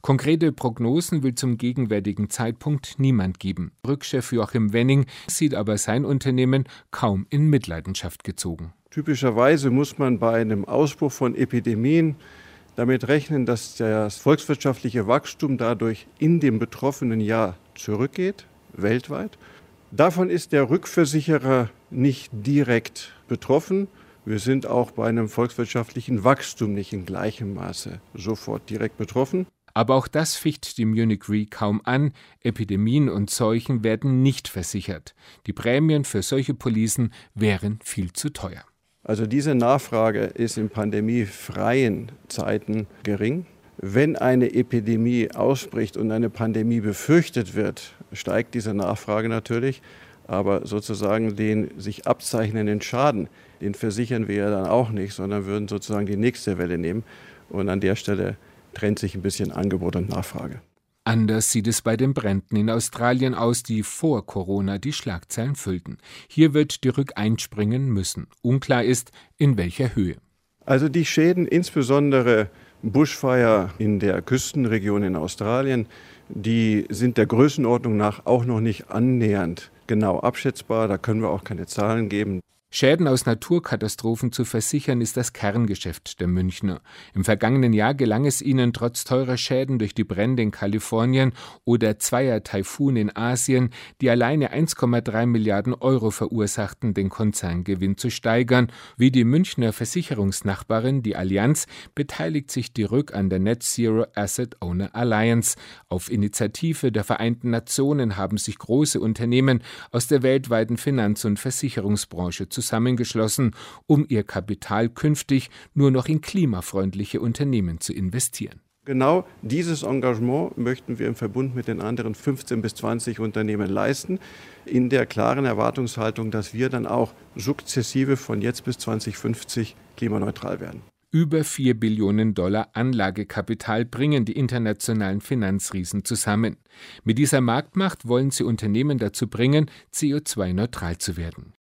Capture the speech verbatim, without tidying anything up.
Konkrete Prognosen will zum gegenwärtigen Zeitpunkt niemand geben. Rückchef Joachim Wenning sieht aber sein Unternehmen kaum in Mitleidenschaft gezogen. Typischerweise muss man bei einem Ausbruch von Epidemien damit rechnen, dass das volkswirtschaftliche Wachstum dadurch in dem betroffenen Jahr zurückgeht, weltweit. Davon ist der Rückversicherer nicht direkt betroffen. Wir sind auch bei einem volkswirtschaftlichen Wachstum nicht in gleichem Maße sofort direkt betroffen. Aber auch das ficht die Munich Re kaum an. Epidemien und Seuchen werden nicht versichert. Die Prämien für solche Policen wären viel zu teuer. Also diese Nachfrage ist in pandemiefreien Zeiten gering. Wenn eine Epidemie ausbricht und eine Pandemie befürchtet wird, steigt diese Nachfrage natürlich. Aber sozusagen den sich abzeichnenden Schaden, den versichern wir ja dann auch nicht, sondern würden sozusagen die nächste Welle nehmen. Und an der Stelle trennt sich ein bisschen Angebot und Nachfrage. Anders sieht es bei den Bränden in Australien aus, die vor Corona die Schlagzeilen füllten. Hier wird die Rück einspringen müssen. Unklar ist, in welcher Höhe. Also die Schäden, insbesondere Bushfire in der Küstenregion in Australien, die sind der Größenordnung nach auch noch nicht annähernd genau abschätzbar. Da können wir auch keine Zahlen geben. Schäden aus Naturkatastrophen zu versichern, ist das Kerngeschäft der Münchner. Im vergangenen Jahr gelang es ihnen, trotz teurer Schäden durch die Brände in Kalifornien oder zweier Taifune in Asien, die alleine eins Komma drei Milliarden Euro verursachten, den Konzerngewinn zu steigern. Wie die Münchner Versicherungsnachbarin, die Allianz, beteiligt sich die Rück an der Net Zero Asset Owner Alliance. Auf Initiative der Vereinten Nationen haben sich große Unternehmen aus der weltweiten Finanz- und Versicherungsbranche zusammengeschlossen, um ihr Kapital künftig nur noch in klimafreundliche Unternehmen zu investieren. Genau dieses Engagement möchten wir im Verbund mit den anderen fünfzehn bis zwanzig Unternehmen leisten, in der klaren Erwartungshaltung, dass wir dann auch sukzessive von jetzt bis zwanzig fünfzig klimaneutral werden. Über vier Billionen Dollar Anlagekapital bringen die internationalen Finanzriesen zusammen. Mit dieser Marktmacht wollen sie Unternehmen dazu bringen, C O zwei neutral zu werden.